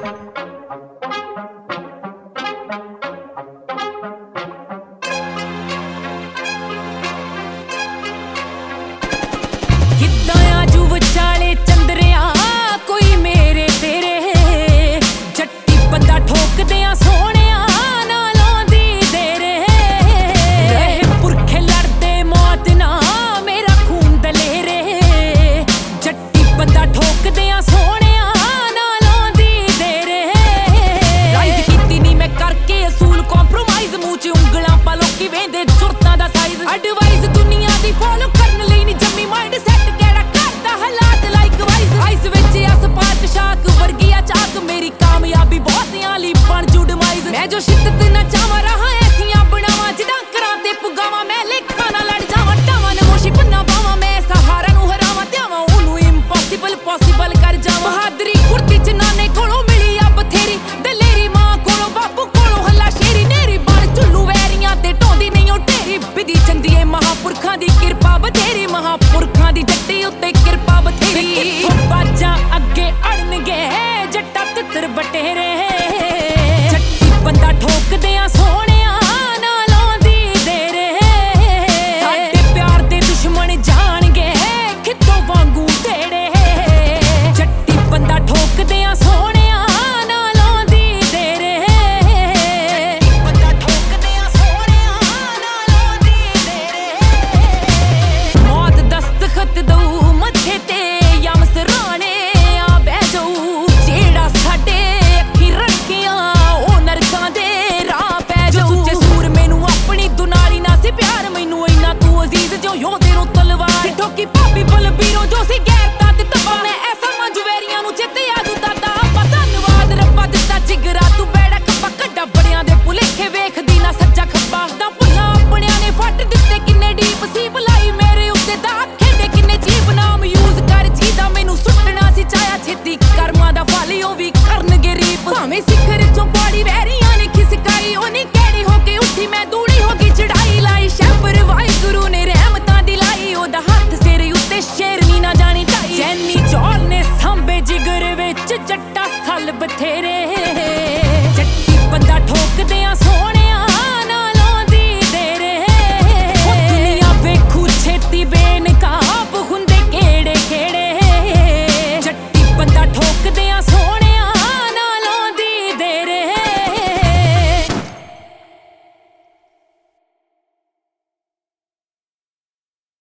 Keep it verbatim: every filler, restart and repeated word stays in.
advice दुनिया दी follow करन लई नी जम्मी माइंड सैट केड़ा करदा हालात लाइक वाइज आइस विच असपात शाक वर्गिया चाक मेरी कामयाबी बहुतियां ली बन जुड़माइज मैं जो शिद्दत ना चावा रहा ऐसियां बनावा जिदा करां ते पुगावा मैं लेखा ना लड़ जावा टावा नमोशी पन्ना पावा मैं सहारा नु हरावा त्यावा ओनू इम्पॉसिबल पॉसिबल कर जावा बहादरी कुर्ती च नाने कोलों मिली आ बथेरी दलेरी मां कोलों बापू कोलों हल्ला शेरी नेरी बन चुल्लू वैरियां ते ढोंदी नहीं ओ ढेरी बिदी चंदिए महापुरखां दी किरपा बथेरी महापुरखां दी जट्टी उत्ते किरपा बथेरी बाजा अगे अड़नगे जट्टा तितर बटेरे